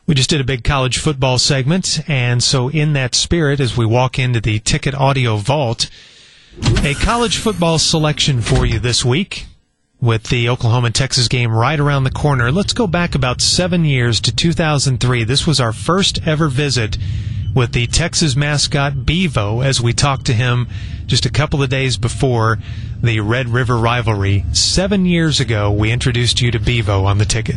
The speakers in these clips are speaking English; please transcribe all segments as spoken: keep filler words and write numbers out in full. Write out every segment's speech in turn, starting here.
We just did a big college football segment, and so in that spirit, as we walk into the Ticket Audio Vault, a college football selection for you this week with the Oklahoma and Texas game right around the corner. Let's go back about seven years to two thousand three. This was our first ever visit with the Texas mascot Bevo as we talked to him just a couple of days before the Red River rivalry. Seven years ago, we introduced you to Bevo on the Ticket.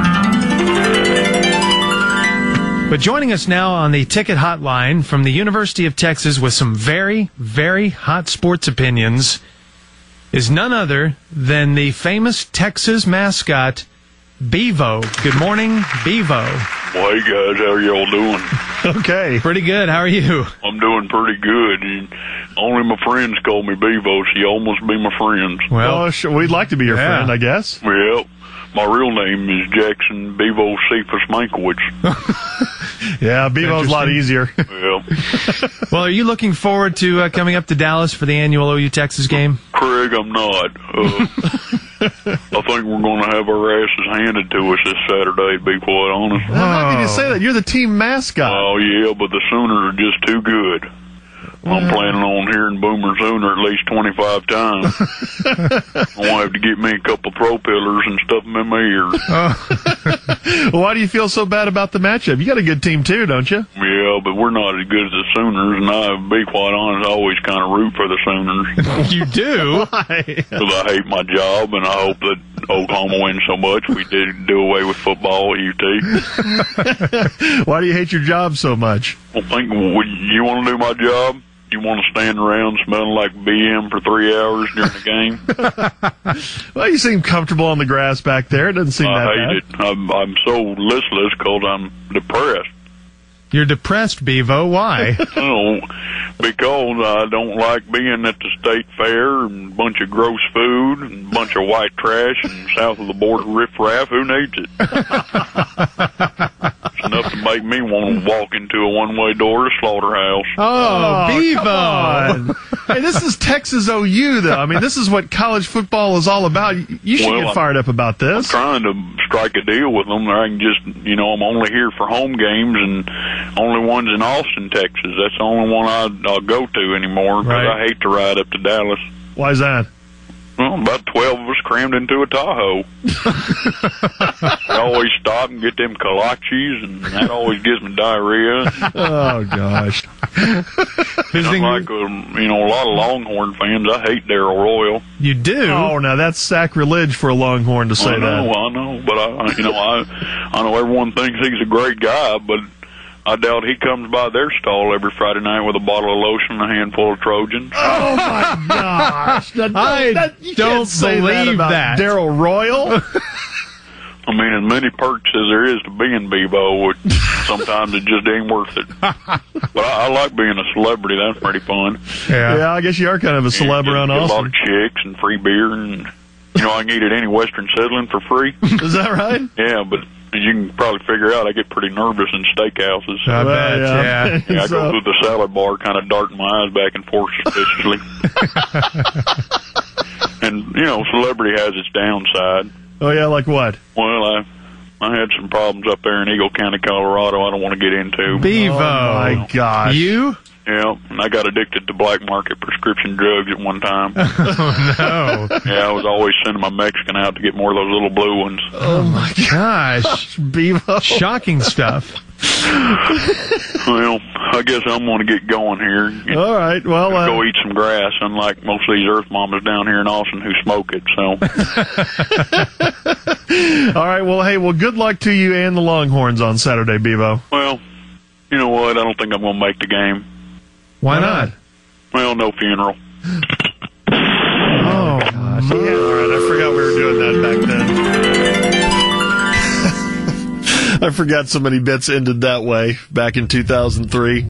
But joining us now on the Ticket Hotline from the University of Texas with some very, very hot sports opinions is none other than the famous Texas mascot, Bevo. Good morning, Bevo. Well, hey guys, how are y'all doing? Okay. Pretty good. How are you? I'm doing pretty good. And only my friends call me Bevo, so you almost be my friends. Well, well sure, we'd like to be your yeah. friend, I guess. Well, my real name is Jackson Bevo Cephas Mankiewicz. Yeah, Bevo's a lot easier. Yeah. Well, are you looking forward to uh, coming up to Dallas for the annual O U Texas game? Craig, I'm not. Uh, I think we're going to have our asses handed to us this Saturday, to be quite honest. Well, how can you say that? You're the team mascot. Oh, yeah, but the Sooners are just too good. I'm planning on hearing Boomer Sooner at least twenty-five times. I'm going to have to get me a couple throw pillars and stuff them in my ears. Oh. Well, why do you feel so bad about the matchup? You got a good team, too, don't you? Yeah, but we're not as good as the Sooners, and I, to be quite honest, I always kind of root for the Sooners. You do? Why? Because I hate my job, and I hope that Oklahoma wins so much we did do away with football at U T. Why do you hate your job so much? Well, think, would you want to do my job? You want to stand around smelling like B M for three hours during the game? Well, you seem comfortable on the grass back there. It doesn't seem I that hate bad. it. I'm, I'm so listless because I'm depressed. You're depressed, Bevo. Why? No, because I don't like being at the state fair and a bunch of gross food and a bunch of white trash and south of the border riffraff. Who needs it? It's enough to make me want to walk into a one-way door to slaughterhouse. Oh, Oh, Bevo! Hey, this is Texas O U, though. I mean, this is what college football is all about. You should Well, get fired up about this. Trying to strike a deal with them. I can just, you know, I'm only here for home games and only ones in Austin, Texas. That's the only one I, I'll go to anymore because Right. I hate to ride up to Dallas. Why is that? Well, about twelve of us crammed into a Tahoe. We always stop and get them kolaches, and that always gives me diarrhea. Oh, gosh. Visiting, Unlike, um, you know, a lot of Longhorn fans, I hate Darrell Royal. you do? Oh, now that's sacrilege for a Longhorn to say I know, that. I know, but I, you know, I, I know everyone thinks he's a great guy, but I doubt he comes by their stall every Friday night with a bottle of lotion and a handful of Trojans. Oh, my gosh. That, I that, you don't can't say that believe about that. Darrell Royal. I mean, as many perks as there is to being Bevo, it, sometimes it just ain't worth it. But I, I like being a celebrity. That's pretty fun. Yeah. Yeah, I guess you are kind of a celeb You around get a lot Austin. of chicks and free beer, and you know I can eat at any Western Settling for free. Is that right? Yeah, but as you can probably figure out, I get pretty nervous in steakhouses. I Well, bet, yeah. Yeah, I So- go through the salad bar, kind of darting my eyes back and forth suspiciously. And you know, celebrity has its downside. Oh, yeah, like what? Well, I I had some problems up there in Eagle County, Colorado. I don't want to get into. Bevo. Oh, my gosh. You? Yeah, and I got addicted to black market prescription drugs at one time. Oh, no. Yeah, I was always sending my Mexican out to get more of those little blue ones. Oh, my gosh. Bevo. Shocking stuff. Well, I guess I'm going to get going here. And All right, well, uh, go eat some grass, unlike most of these earth mamas down here in Austin who smoke it. So, all right, well, hey, well, good luck to you and the Longhorns on Saturday, Bevo. well, you know what? I don't think I'm going to make the game. Why not? Well, no funeral. Oh, Gosh, yeah, all right, I forgot we were doing that back then. I forgot so many bits ended that way back in two thousand three.